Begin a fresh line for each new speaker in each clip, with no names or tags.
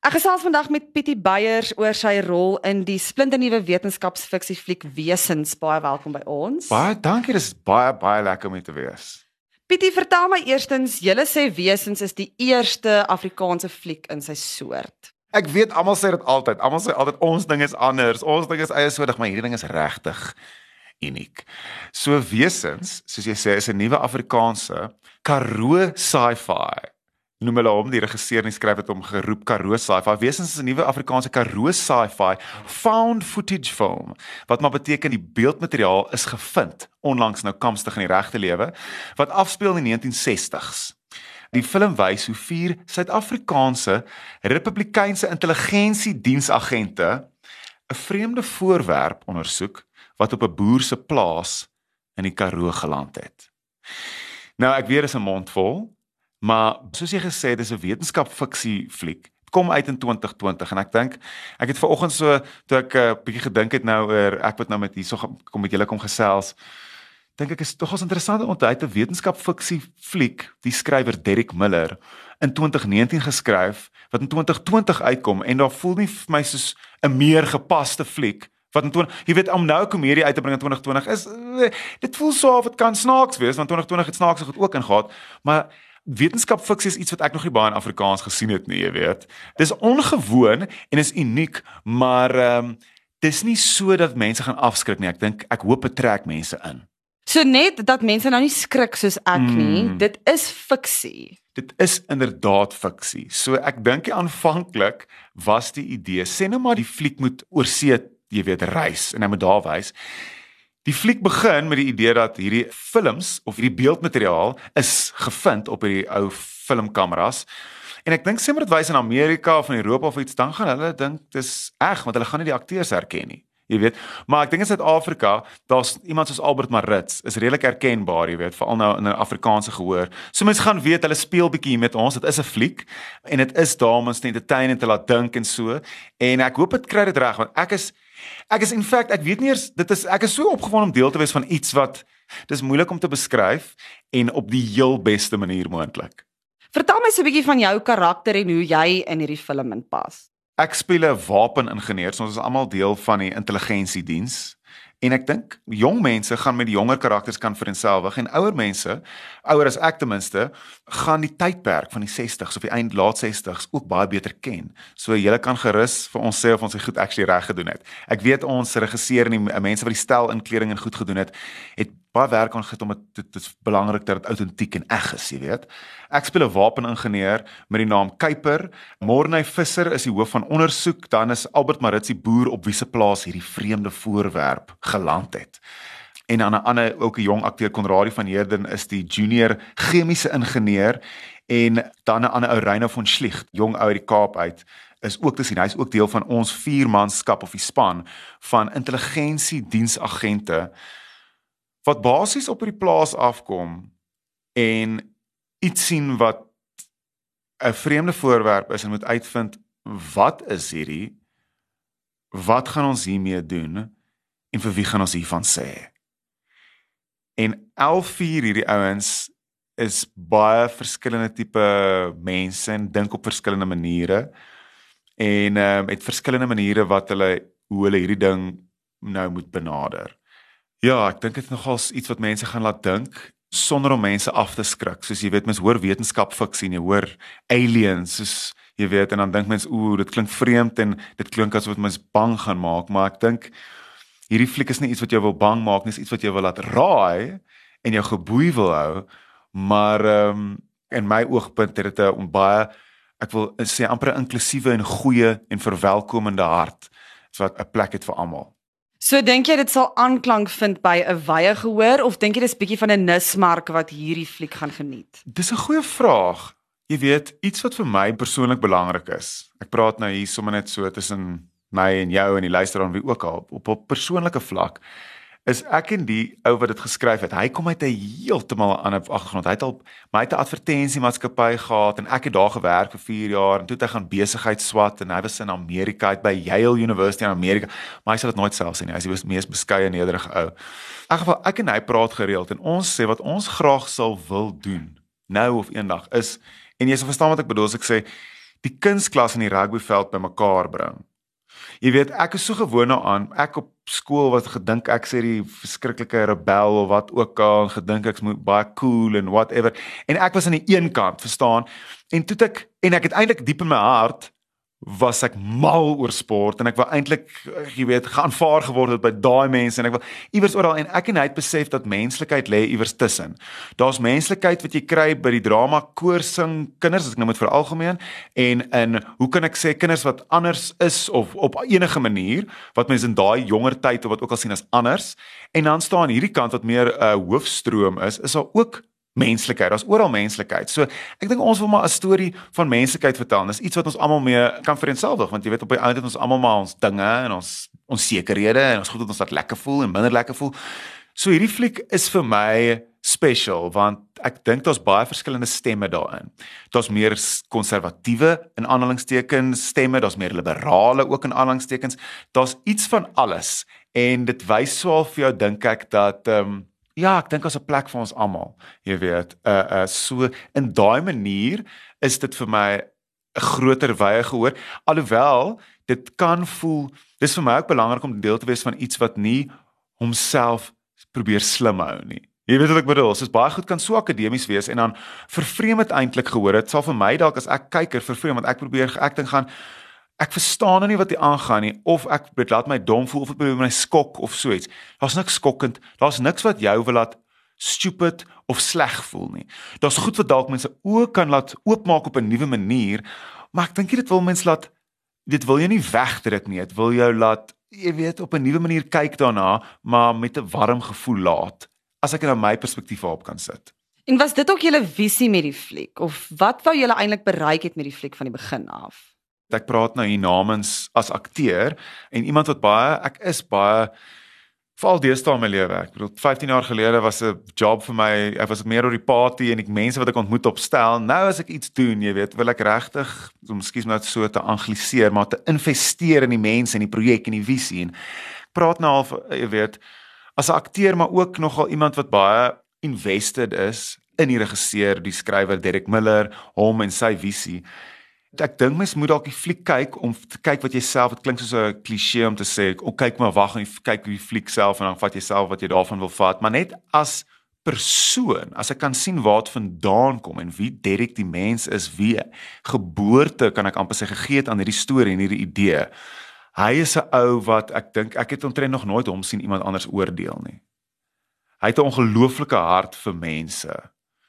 Ek gesels vandag met Pietie Beyers oor sy rol in die splinternuwe wetenskapsfiksiefliek Wesens. Baie welkom by ons.
Baie dankie, dis baie lekker om hier te wees.
Pietie, vertel my eerstens, julle sê Wesens is die eerste Afrikaanse fliek in sy soort.
Ek weet almal sê dit altyd. Almal sê altyd ons ding is anders. Ons ding is eiesoortig, maar hierdie ding is regtig uniek. So Wesens, soos jy sê, is 'n nuwe Afrikaanse Karoo sci-fi. Noem hulle hom, die regisseur en skryf het hom geroep Karoo sci-fi. Wesens is 'n nuwe Afrikaanse Karoo sci-fi found footage film, wat maar beteken die beeldmateriaal is gevind onlangs nou kamstig in die regte lewe, wat afspeel in die 1960s. Die film wys hoe 4 Suid-Afrikaanse Republikeinse intelligensiediensagente 'n vreemde voorwerp ondersoek wat op 'n boer se plaas in die Karoo geland het. Nou ek weet dis 'n mondvol, maar soos jy gesê het, dis 'n wetenskapfiksie fliek. Dit kom uit in 2020 en ek dink ek het vanoggend so toe ek 'n bietjie gedink het nou oor ek wat nou met hierso kom met julle kom gesels. Dink ek is tog 'n interessante ontdekking, 'n wetenskapfiksie fliek, die skrywer Derek Miller in 2019 geskryf wat in 2020 uitkom en daar voel nie vir my soos 'n meer gepaste fliek wat in jy weet om nou 'n komedie uit te bring in 2020 is dit voel so of dit kan snaaks wees want 2020 het snaaks goed ook ingegaan, maar wetenskapfiksie is iets wat ek nog nie baie in Afrikaans gesien het nie, jy weet. Dis ongewoon en is uniek, maar dis nie so dat mense gaan afskrik nie. Ek dink ek hoop dit trek mense in.
So net dat mense nou nie skrik soos ek nie, dit is fiksie.
Dit is inderdaad fiksie. So ek dink aanvanklik was die idee, sê nou maar die fliek moet oorsee, jy weet, reis en hy moet daar wys. Die fliek begin met die idee dat hierdie films of hierdie beeldmateriaal is gevind op hierdie ou filmkameras. En ek dink sê maar dit wys in Amerika of in Europa of iets, dan gaan hulle dink dis reg want hulle gaan nie die akteurs herken nie. Jy weet, maar ek dink in Suid-Afrika, daar's iemand soos Albert Maritz, is redelik herkenbaar, jy weet, veral nou in 'n Afrikaanse gehoor. So mense gaan weet, hulle speel bietjie met ons, dit is 'n fliek, en dit is daar om ons te entertain en te laat dink en so, en ek hoop dit kry dit reg, want ek is in fact, ek weet nie eers, ek is so opgewonde om deel te wees van iets wat, dis moeilik om te beskryf, en op die heel beste manier moontlik.
Vertel my so 'n bietjie van jou karakter en hoe jy in hierdie film inpas.
Ek speel 'n wapeningenieur, so ons is almal deel van die intelligensiediens. En ek dink jong mense gaan met die jonger karakters kan vereenselwig en ouer mense, ouer as ek ten minste, gaan die tydperk van die 60s of die laat 60s ook baie beter ken. So julle kan gerus vir ons sê of ons dit goed actually reg gedoen het. Ek weet ons regisseur en die mense wat die stel inkleding en goed gedoen het baie werk aan gedoen om dit is belangrik dat dit autentiek en eg is, jy weet. Ek speel 'n wapeningenieur met die naam Kuiper. Morney Visser is die hoof van ondersoek, dan is Albert Maritz die boer op wie se plaas hierdie vreemde voorwerp geland het. En dan 'n ander ook 'n jong akteur Konradie van Heerden is die junior chemiese ingenieur en dan 'n ander ou Reino von Schlicht, jong ou uit die Kaap uit, is ook te sien. Hy's ook deel van ons 4-manskap of die span van intelligensiediensagente wat basies op die plaas afkom en iets sien wat 'n vreemde voorwerp is en moet uitvind wat is hierdie, wat gaan ons hiermee doen en vir wie gaan ons hiervan sê. En 4 hierdie ouens is baie verskillende tipe mense en dink op verskillende maniere en het verskillende maniere hoe hulle hierdie ding nou moet benader. Ja, ek dink dit is nogals iets wat mense gaan laat dink, sonder om mense af te skrik. Soos jy weet, mens hoor wetenskapfiksie en jy hoor aliens, soos jy weet, en dan dink mens, dit klink vreemd en dit klink asof dit mens bang gaan maak, maar ek dink, hierdie fliek is nie iets wat jou wil bang maak, nie iets wat jou wil laat raai en jou geboei wil hou, maar in my oogpunt het dit 'n baie, ek wil sê amper 'n inklusiewe en goeie en verwelkomende hart, wat 'n plek het vir almal.
So dink jy dit sal aanklank vind by 'n wye gehoor of dink jy dis bietjie van 'n nismark wat hierdie fliek gaan geniet?
Dis 'n goeie vraag. Jy weet, iets wat vir my persoonlik belangrik is. Ek praat nou hier sommer net so tussen my en jou en die luisteraar en wie ook al op 'n persoonlike vlak. Is ek en die ou wat dit geskryf het. Hy kom uit 'n heeltemal ander agtergrond. Hy het 'n advertensiemaatskappy gehad en ek het daar gewerk vir 4 jaar en toe het hy gaan besigheid swat en hy was in Amerika, hy het by Yale University in Amerika, maar hy sal dit nooit self sê nie. Hy is die mees beskeie nederige ou. In elk geval, ek en hy praat gereeld en ons sê wat ons graag sal wil doen, nou of eendag is, en jy sal verstaan wat ek bedoel as ek sê die kunsklas en die rugbyveld bymekaar bring. Jy weet, ek is so gewoond daaraan, ek op skool wat gedink ek sê die verskriklike rebel of wat ook al, gedink ek moet baie cool en whatever, en ek was aan die een kant, verstaan, en ek het eintlik diep in my hart, was ek mal oor sport, en ek wou eintlik, jy weet, geaanvaar geword het by daai mense, en ek wou iewers oral, en ek en hy het besef dat menslikheid lê iewers tussen. Daar's menslikheid wat jy kry by die drama, koorsing, kinders, as ek nou moet veralgemeen, en hoe kan ek sê, kinders wat anders is, of op enige manier, wat mense in daai jonger tyd, of wat ook al sien as anders, en dan staan hierdie kant wat meer hoofstroom is daar ook menslikheid, daar's oral menslikheid. So ek dink ons wil maar 'n storie van menslikheid vertel. Dis iets wat ons almal mee kan vereenselwig, want jy weet op die einde het ons almal maar ons dinge en ons onsekerhede en ons goed wat ons laat lekker voel en minder lekker voel. So hierdie fliek is vir my special want ek dink daar's baie verskillende stemme daarin. Daar's meer konservatiewe in aanhalingstekens stemme, daar's meer liberale ook in aanhalingstekens. Daar's iets van alles en dit wys swaar vir jou dink ek dat ja, ek dink as 'n plek vir ons almal, jy weet, so in daai manier is dit vir my 'n groter wye gehoor, alhoewel dit kan voel, dis vir my ook belangrik om deel te wees van iets wat nie homself probeer slim hou nie. Jy weet wat ek bedoel, soos baie goed kan so akademies wees en dan vervreem dit eintlik gehoor, dit sal vir my dalk as ek kyker vervreem, want ek dink gaan, ek verstaan nou nie wat hier aangaan nie, of ek laat my dom voel, of ek probeer my skok, of so iets. Daar's niks skokkend, daar's niks wat jou wil laat stupid of sleg voel nie. Daar's goed wat dalk mense ook kan laat oopmaak op 'n nuwe manier, maar ek dink dit wil mense laat, dit wil jou nie wegdruk nie, dit wil jou laat, jy weet, op 'n nuwe manier kyk daarna, maar met 'n warm gevoel laat, as ek na my perspektief daarop kan sit.
En was dit ook julle visie met die fliek, of wat wou julle eintlik bereik het met die fliek van die begin af?
Ek praat nou hier namens as akteur en iemand wat ek is baie veral deesdae in my lewe. Ek bedoel 15 jaar gelede was 'n job vir my, ek was meer oor die party en die mense wat ek ontmoet opstel. Nou as ek iets doen, jy weet, wil ek regtig, miskien nou so te angliseer, maar te investeer in die mense en die projek en die visie. En ek praat nou al, jy weet, as 'n akteur, maar ook nogal iemand wat baie invested is in die regisseur, die skrywer Derek Miller, hom en sy visie. Ek dink mens moet dalk die fliek kyk om te kyk wat jy self, dit klink soos 'n kliseë om te sê, kyk maar wag en kyk die fliek self en dan vat jy self wat jy daarvan wil vat, maar net as persoon, as ek kan sien waar dit vandaan kom en wie Derek die mens is, wie geboorte kan ek amper sê gegee het aan hierdie storie en hierdie idee. Hy is 'n ou wat ek dink ek het omtrent nog nooit hom sien iemand anders oordeel nie. Hy het 'n ongelooflike hart vir mense.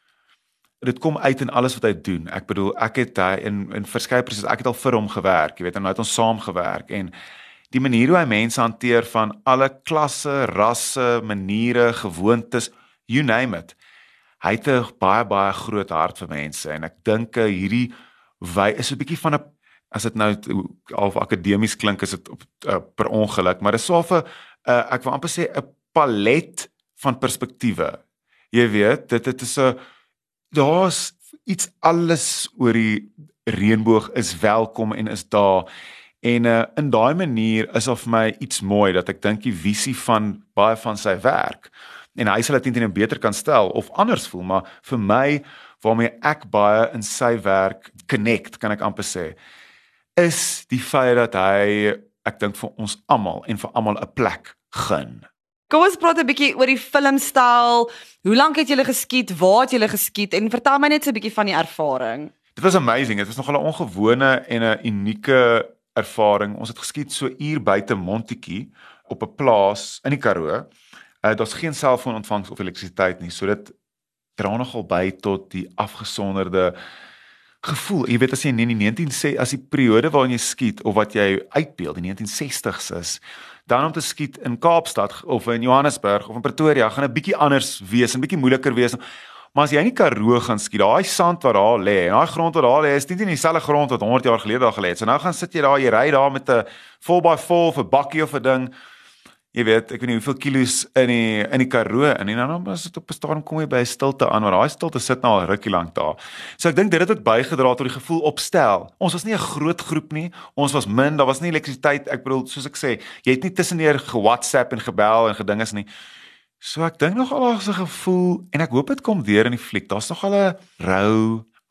Dit kom uit in alles wat hy doen. Ek bedoel, ek het in verskeie prosesse, ek het al vir hom gewerk, jy weet, en nou het ons saam gewerk en die manier hoe hy mense hanteer van alle klasse, rasse, maniere, gewoontes, you name it. Hy het 'n baie groot hart vir mense en ek dink hierdie is 'n bietjie van 'n, as dit nou half akademies klink, is dit per ongeluk, maar dit is so 'n ek wil amper sê 'n palet van perspektiewe. Jy weet, dit is 'n daar's iets alles oor die reënboog is welkom en is daar. En in daai manier is of my iets mooi dat ek dink die visie van baie van sy werk. En hy sal dit net beter kan stel of anders voel, maar vir my waarmee ek baie in sy werk connect, kan ek amper sê, is die feit dat hy, ek dink vir ons almal en vir almal 'n plek gun.
Kom ons praat 'n bietjie oor die filmstyl. Hoe lank het julle geskiet? Waar het julle geskiet? En vertel my net so 'n bietjie van die ervaring.
Dit was amazing. Dit was nogal 'n ongewone en 'n unieke ervaring. Ons het geskiet so uur buite Montetjie op 'n plaas in die Karoo. Daar's geen selfoonontvangs of elektrisiteit nie. So dit dra nogal by tot die afgesonderde gevoel. Jy weet as jy in die 1960s, as die periode waarin jy skiet of wat jy uitbeeld, die 1960s is, dan om te skiet in Kaapstad of in Johannesburg of in Pretoria gaan 'n bietjie anders wees, 'n bietjie moeiliker wees. Maar as jy in die Karoo gaan skiet, daai sand wat daar lê en daai grond wat daar lê, is nie dieselfde grond wat 100 jaar gelede daar gelê het. So nou gaan sit jy daar, jy ry daar met 'n 4x4 of 'n bakkie of 'n ding. Jy weet, ek weet nie hoeveel kilos in die Karoo en dan as dit op 'n stadium kom jy by 'n stilte aan, maar daai stilte sit nou al rukkie lank daar. So ek dink dit het ook bygedra tot die gevoel opstel. Ons was nie 'n groot groep nie, ons was min, daar was nie elektrisiteit. Ek bedoel, soos ek sê, jy het nie tussendeur ge-WhatsApp en gebel en gedinges nie. So ek dink nogal daar's 'n gevoel en ek hoop dit kom deur in die fliek. Daar's nogal 'n rou,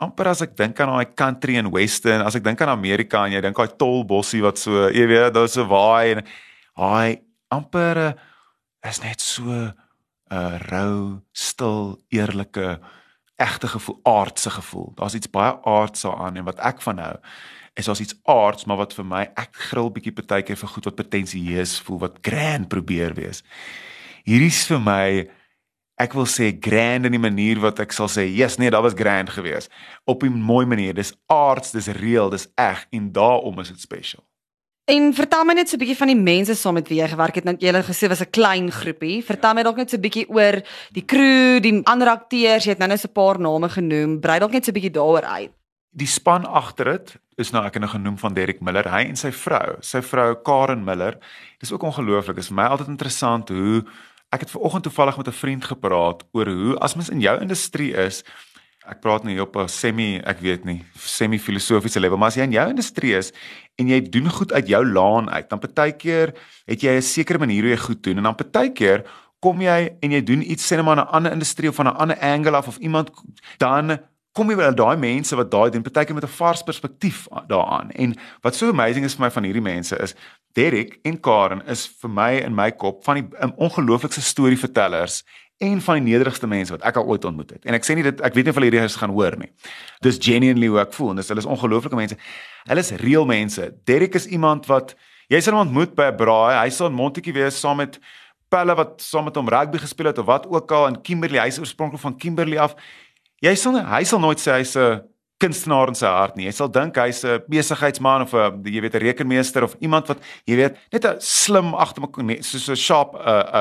amper as ek dink aan daai country en western, as ek dink aan Amerika en jy dink daai tol bossie wat so, jy weet, daar's 'n waai en hy amper is net so 'n rou, stil, eerlike, egte gevoel, aardse gevoel. Daar's iets baie aards daaraan en wat ek van hou is daar's iets aards, maar wat vir my ek gril bietjie partykeer vir goed wat pretensieus voel, wat grand probeer wees. Hierdie is vir my ek wil sê grand in die manier wat ek sal sê, yes, nee, dat was grand geweest. Op 'n mooi manier, dis aards, dis real, dis eg en daarom is dit special.
En vertel my net so 'n bietjie van die mense saam met wie jy gewerk het. Nou jy het gesê was 'n klein groepie. Vertel my dalk net so 'n bietjie oor die crew, die ander akteurs. Jy het nou so 'n paar name genoem. Brei dalk net so 'n bietjie daaroor uit.
Die span agter dit is nou ek het nou genoem van Derek Miller, hy en sy vrou Karen Miller. Dis ook ongelooflik. Dit is vir my altyd interessant hoe ek het vanoggend toevallig met 'n vriend gepraat oor hoe as mens in jou industrie is, ek praat nou hier op 'n semi-filosofiese level, maar as jy in jou industrie is en jy doen goed uit jou laan uit, dan partykeer het jy 'n sekere manier hoe jy goed doen en dan partykeer kom jy en jy doen iets sê net maar in 'n ander industrie of van 'n ander angle af of iemand dan kom jy wel daai mense wat daai doen partykeer met 'n vars perspektief daaraan. En wat so amazing is vir my van hierdie mense is Derek en Karen is vir my in my kop van die ongelooflikste storievertellers en van die nederigste mense wat ek al ooit ontmoet het. En ek sê nie dit ek weet nie of hulle hierdie gaan hoor nie. Dis genuinely hoe ek voel en hulle is ongelooflike mense. Hulle is real mense. Derek is iemand wat jy sal hom ontmoet by 'n braai. Hy sal in Montetjie wees saam met pelle wat saam met hom rugby gespeel het of wat ook al in Kimberley. Hy is oorspronklik van Kimberley af. Hy sal nooit sê hy's 'n kunstenaar in sy hart nie. Jy sal dink hy's 'n besigheidsman of 'n jy weet 'n rekenmeester of iemand wat jy weet net 'n slim agter mekaar soos 'n sharp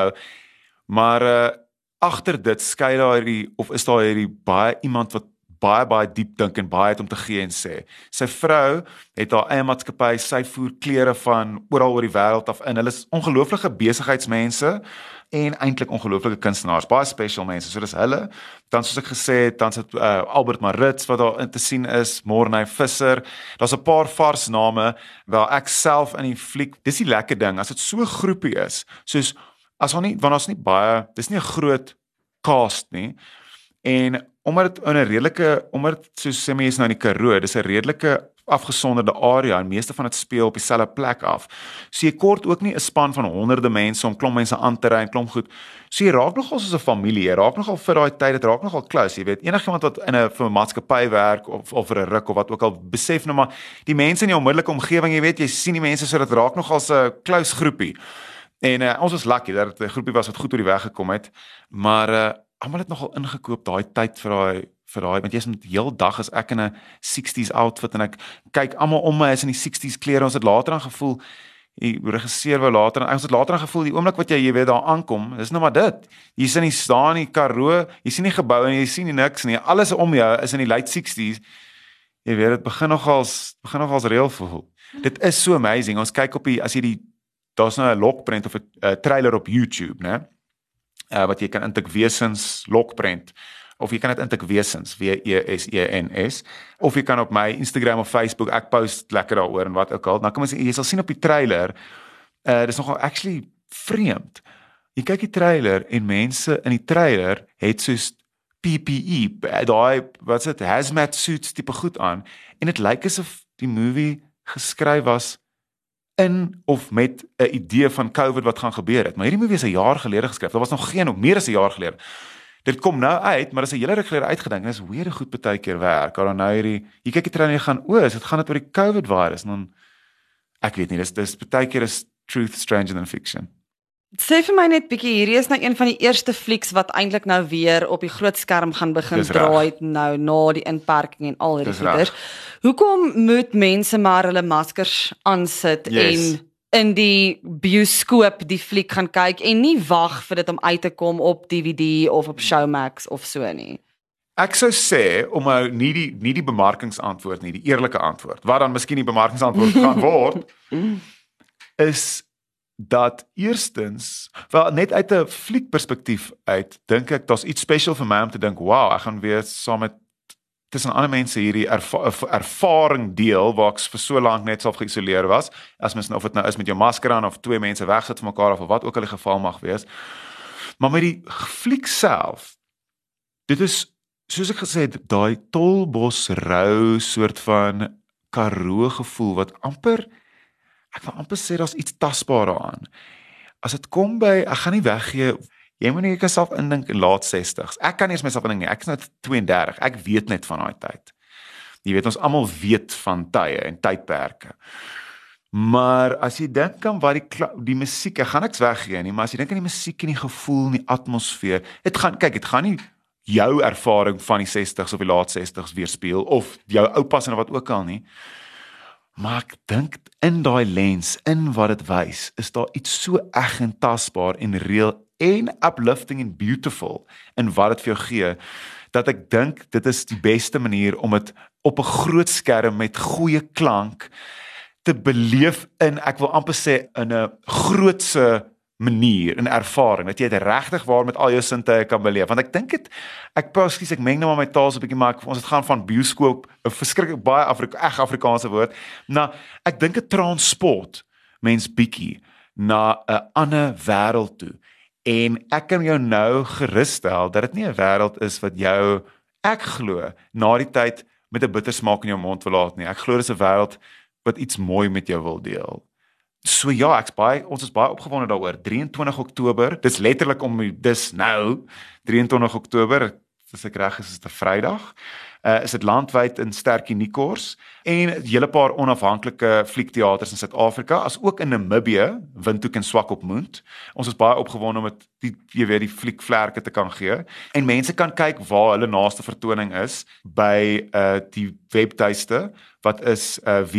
maar agter dit skei daar is daar hierdie baie iemand wat baie diep dink en baie het om te gee en sê. Sy vrou het haar eie maatskappy, sy voer klere van oral oor die wêreld af in. Hulle is ongelooflike besigheidsmense en eintlik ongelooflike kunstenaars, baie special mense. So dis hulle. Dan soos ek gesê het, dan sit Albert Maritz wat daar in te sien is, Morney Visser. Daar's 'n paar vars name waar ek self in die fliek. Dis die lekker ding as dit so 'n groepie is. Soos as ons nie want ons nie baie, dis nie 'n groot cast nie. En omdat soos sê mense nou in die Karoo, dis 'n redelike afgesonderde area en meeste van dit speel op dieselfde plek af. So jy kort ook nie 'n span van honderde mense om klomp mense aan te ry en klomp goed. So jy raak nogal soos 'n familie, jy raak nogal vir daai tyd, dit raak nogal close, jy weet. Enigiemand wat in 'n maatskappy werk of vir 'n ruk of wat ook al, besef nou maar die mense in jou onmiddellike omgewing, jy weet, jy sien die mense so dit raak nogal 'n close groepie. En ons was lucky dat dit 'n groepie was wat goed oor die weg gekom het, maar almal het nogal ingekoop daai tyd vir daai want jy's met heel dag as ek in 'n 60s outfit en ek kyk almal om my is in die 60s klere. Ons het later aan gevoel die regisseur wou later ons het later aan gevoel die oomblik wat jy weet daar aankom, dis nou maar dit. Jy sien nie staan nie Karoo, jy sien nie geboue en jy sien nie niks nie. Alles om jou is in die late 60s. Jy weet dit begin nogals reël voel. Dit is so amazing. Ons kyk op as jy daar's nou 'n lokprent of 'n trailer op YouTube, né? Wat jy kan intik Wesens lokprent of jy kan dit intik Wesens WESENS of jy kan op my Instagram of Facebook ek post lekker daaroor en wat ook al. Dan kan jy sal sien op die trailer dis nogal actually vreemd. Jy kyk die trailer en mense in die trailer het soos PPE, daai wat's dit hazmat suits tipe goed aan en dit lyk asof die movie geskryf was in of met 'n idee van COVID wat gaan gebeur het. Maar hierdie movie is 'n jaar gelede geskryf. Daar was nog meer as 'n jaar gelede. Dit kom nou uit, maar dis 'n hele ruk gelede uitgedink. Dis weer goed baie keer werk. Dan nou jy kyk die trailer en jy gaan, dit gaan oor die COVID virus. Dan ek weet nie, dis baie keer is truth stranger than fiction.
Sê vir my net bietjie, hierdie is nou een van die eerste flieks wat eintlik nou weer op die groot skerm gaan begin draai nou na die inperking en al hierdie goeders. Hoekom moet mense maar hulle maskers aansit en in die bioskoop die fliek gaan kyk en nie wag vir dit om uit te kom op DVD of op Showmax of so nie?
Ek sou sê om nie die bemarkingsantwoord nie, die eerlike antwoord, wat dan miskien die bemarkingsantwoord gaan word, is dat eerstens, wel net uit 'n fliekperspektief uit, dink ek daar's iets special vir my om te dink, wow, ek gaan weer saam met tussen ander mense hierdie ervaring deel waar ek vir so lank net self geïsoleer was, as mens nou of dit nou is met jou masker aan of twee mense wegsit van mekaar of wat ook al die geval mag wees. Maar met die fliek self, dit is soos ek gesê het, daai Tolbos rou soort van Karoo gevoel wat amper, ek wil amper sê daar's iets tasbaar daaraan. As dit kom by, ek gaan nie weggee, jy moet nie jouself indink in laat 60s. Ek kan nie eens myself indink nie. Ek is nou 32. Ek weet net van daai tyd. Jy weet ons almal weet van tye en tydperke. Maar as jy dink aan wat die musiek, ek gaan niks weggee nie, maar as jy dink aan die musiek en die gevoel en die atmosfeer, dit gaan nie jou ervaring van die 60s of die laat 60s weerspieël of jou oupas en wat ook al nie. Maar ek dink in daai lens, in wat dit wys, is daar iets so eg en tasbaar en real en uplifting en beautiful in wat dit vir jou gee, dat ek dink dit is die beste manier om dit op 'n groot skerm met goeie klank te beleef in, ek wil amper sê, in 'n grootse manier, 'n ervaring, dat jy dit regtig waar met al jou sintuie kan beleef. Want ek dink ek meng nou maar my taal so 'n bietjie, maar ons het gaan van bioskoop, 'n verskriklik baie Afrikaanse woord, na ek dink 'n transport mens bietjie na 'n ander wêreld toe. En ek kan jou nou gerusstel dat dit nie 'n wêreld is wat jou, ek glo, na die tyd met 'n bittersmaak in jou mond wil laat nie. Ek glo dis 'n wêreld wat iets mooi met jou wil deel. So ja, ons is baie opgewonde daaroor. 23 Oktober, dis letterlik dis nou, 23 Oktober, as ek reg is dit 'n Vrydag, is dit landwyd in Sterkie Nikors, en 'n hele paar onafhanklike fliekteaters in Suid-Afrika, as ook in Namibië, Windhoek en Swakopmund. Ons is baie opgewonde om die fliekvlerke te kan gee, en mense kan kyk waar hulle naaste vertoning is, by die webtuiste, wat is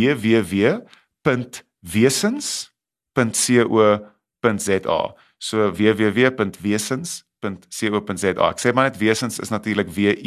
www.wesens.co.za. So www.wesens.co.za. Ek sê maar net wesens is natuurlik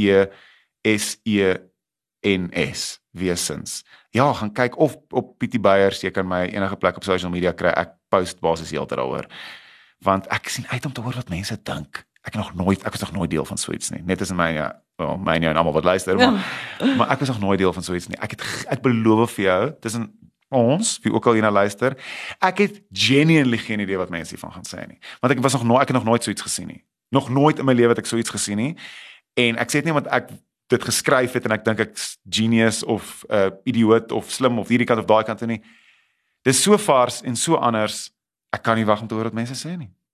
WESENS, wesens. Ja, gaan kyk of op Pietie Beyers, jy kan my enige plek op social media kry. Ek post basies heeltyd daaroor. Want ek sien uit om te hoor wat mense dink. Ek was nog nooit deel van so iets nie. Net as in myne en almal wat luister, maar ek was nog nooit deel van so iets nie. Ek beloof vir jou, tussen ons, wie ook al hierna luister, ek het genuinely geen idee wat mense hiervan gaan sê nie. Want ek het nog nooit so iets gesien nie. Nog nooit in my lewe het ek so iets gesien nie. En ek sê dit nie want ek dit geskryf het en ek dink ek's genius of idioot of slim of hierdie kant of daai kant nie. Dis so vars en so anders. Ek kan nie wag om te hoor wat mense sê nie.